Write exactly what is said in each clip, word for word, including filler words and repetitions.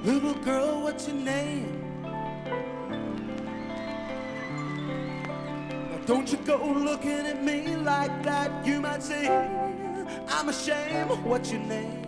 Little girl, what's your name? Now don't you go looking at me like that. You might say, I'm ashamed. What's your name?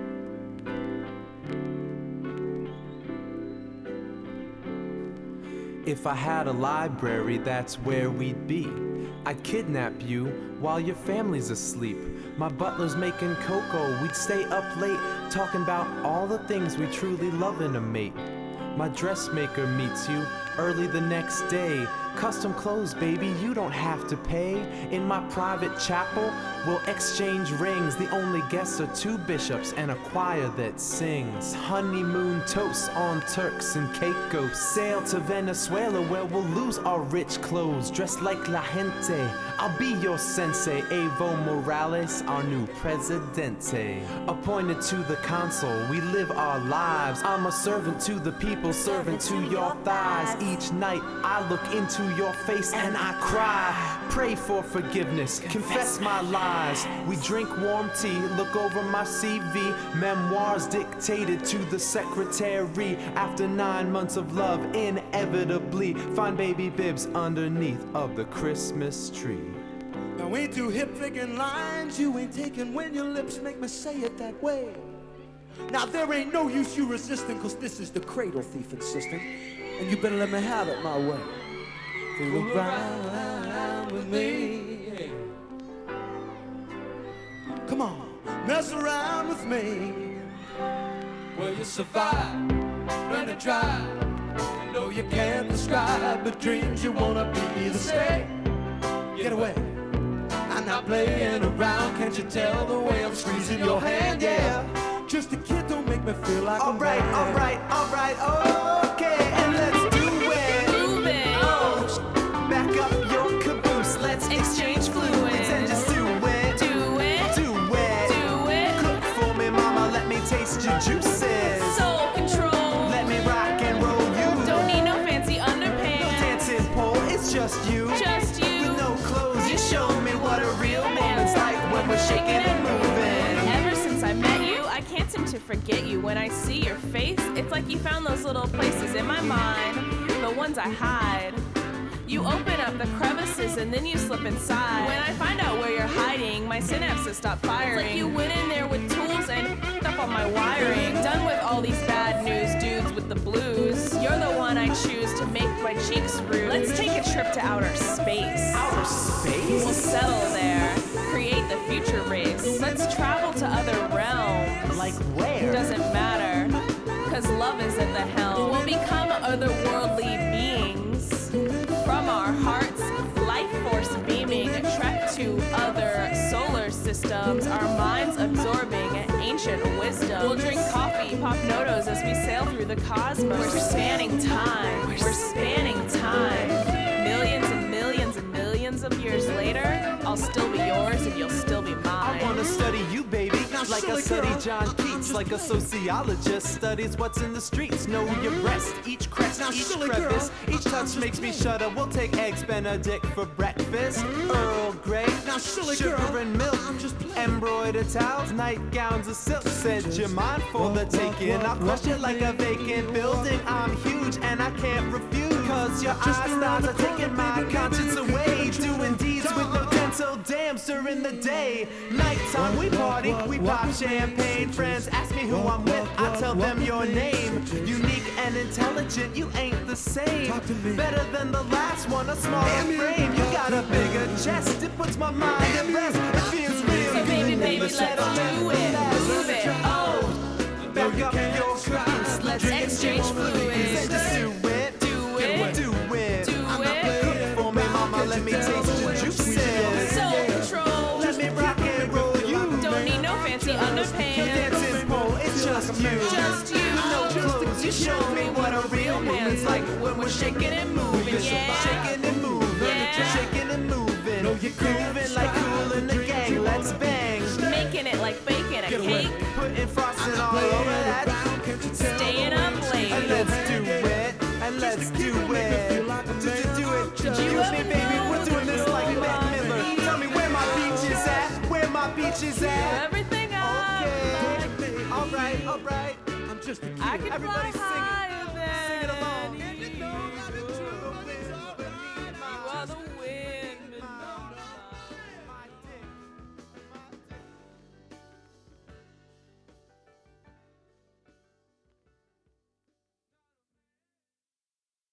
If I had a library, that's where we'd be. I'd kidnap you while your family's asleep. My butler's making cocoa, we'd stay up late, talking about all the things we truly love in a mate. My dressmaker meets you early the next day. Custom clothes, baby, you don't have to pay. In my private chapel, we'll exchange rings. The only guests are two bishops and a choir that sings. Honeymoon toasts on Turks and Caicos. Sail to Venezuela where we'll lose our rich clothes. Dressed like la gente, I'll be your sensei. Evo Morales, our new presidente. Appointed to the consul, we live our lives. I'm a servant to the people, servant to your thighs. Each night I look into your face and I cry. Pray for forgiveness, confess my lies. We drink warm tea, look over my C V. Memoirs dictated to the secretary. After nine months of love, inevitably find baby bibs underneath of the Christmas tree. Now ain't too hip thinking lines you ain't taking when your lips make me say it that way. Now there ain't no use you resisting, cause this is the cradle thief insisting. And you better let me have it my way. Fool around with me. Come on, mess around with me. Will you survive? Learn to try. You know you can't describe the dreams you wanna be. Either stay, get away. I'm not playing around. Can't you tell the way I'm squeezing your hand? Yeah, just a kid, don't make me feel like I'm alright, alright, alright, okay, and let's do it. Move it. Oh, back up your caboose. Let's exchange fluids and just do it. Do it. Do it. Do it. Cook for me, mama. Let me taste your juices. Soul control. Let me rock and roll you. Don't need no fancy underpants. No dancing pole. It's just you. Just you. With no clothes. You show me what a real moment's like when we're shaking and moving. Ever since I met you, I can't seem to forget you. When I see your face, it's like you found those little places in my mind, the ones I hide. You open up the crevices and then you slip inside. When I find out where you're hiding, my synapses stop firing. It's like you went in there with tools and f***ed up on my wiring. Done with all these bad news dudes with the blues. You're the one I choose to make my cheeks rouge. Let's take a trip to outer space. Outer space? We'll settle there, create the future race. Let's travel to other realms. Like where? Doesn't matter, cause love is at the helm. We'll become otherworldly beings. From our hearts, life force beaming, trek to other solar systems, our minds absorbing ancient wisdom. We'll drink coffee, pop notos as we sail through the cosmos. We're spanning time, we're spanning time. Millions and millions and millions of years later, I'll still be yours and you'll still be mine. I wanna study you, baby, like I study girl. John Keats, like a sociologist studies what's in the streets. Know your breast, each crest, Now, each silly crevice, girl, each touch makes me shudder. We'll take eggs Benedict for breakfast, Earl Grey, Now, silly sugar girl, and milk, I'm just playing. embroidered towels, nightgowns of silk. Said you're mine for the taking. I'll crush it like a vacant building. I'm huge and I can't refuse, cause your eyes stars are taking my conscience away. Doing deeds with no dental dams during the day. Nighttime we party, we pop champagne. Friends ask me who I'm with, I tell them your name. Unique and intelligent, you ain't the same. Better than the last one, a smaller frame. You got a bigger chest, it puts my mind at rest. It feels real. So baby, baby, let's settle do it. Move it. Oh, Back up your caboose, let's exchange fluids. and just do it. Do it. Do it. Do it. Cook for me, mama, let me taste your juices. Soul control. Let me rock and roll you. Don't need no fancy No underpants. dancing pole, it's just you. Just you. No clothes, you show me what a real man's like when we're shaking and moving. Yeah. Shaking and moving. Yeah. Shaking and moving. Grooving like Kool and the gang, let's bang. Making it like baking a cake. Putting frosting all over that. Staying up late. And let's do it. And let's do it. Do, do, do it. Did You you and me, ever baby, know we're doing this you like Mac are Miller. me? Tell me where my beach is at. Where my beach is at. Everything I like. Okay. Alright, alright. just a kid. I can Everybody fly sing it. high